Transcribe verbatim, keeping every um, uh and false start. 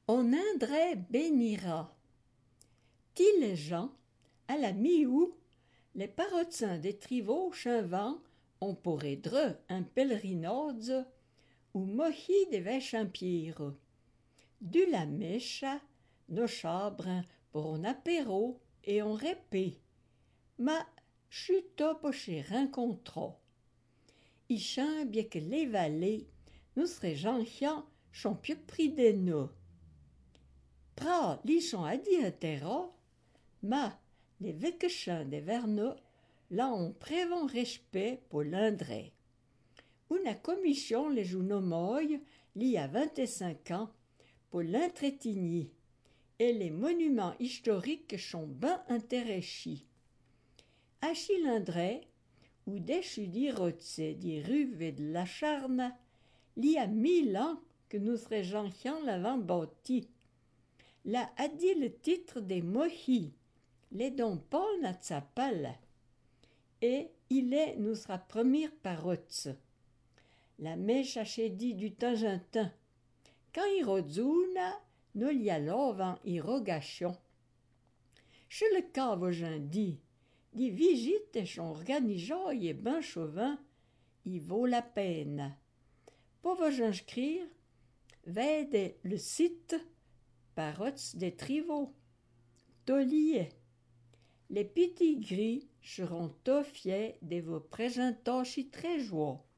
On indrait bénira. Ti les gens, à la mi-août, les parotsins des trivaux chinvants ont pour dreux un pèlerinodze ou mochi des vachampires. Du la mécha, nos chabres pour un apéro et on répé. Ma chuto poché rencontrant. Ichin bien que les vallées, nous serait gentians, sont plus pris des nœuds. Pra lichon a dit un terra, ma les véquechins des verneux, là on prévent respect pour l'indré. Une commission les jounomoy, li à vingt-cinq ans, pour l'entretigny, et les monuments historiques sont ben intéressés. À Chilindré, où déchu d'Irotse, des rues et de la charne, il y a mille ans que nous serait gentians l'avant bâti. Là a dit le titre des mohis, les dons Paul n'a sa palle, et il est nous sera premier parotse. La mèche a dit du temps en temps, quand irodzuna, nous y allons en irrogation. Chez le cas vos dit, des visites sont organisées et ben chauvin, il vaut la peine. Pour vous inscrire, vede le site Parots des Trivaux. Tolier. Les petits gris seront tout fiers de vos présentations très joie.